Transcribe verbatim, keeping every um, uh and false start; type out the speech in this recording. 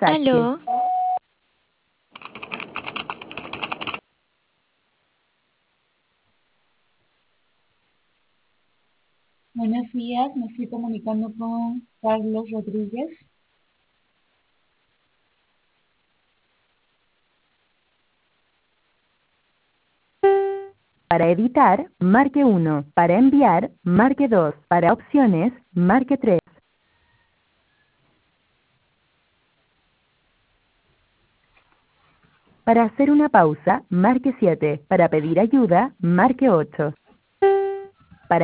mensaje. Aló, Buenos días, me estoy comunicando con Carlos Rodríguez. Para editar, marque uno. Para enviar, marque dos. Para opciones, marque tres. Para hacer una pausa, marque siete. Para pedir ayuda, marque ocho.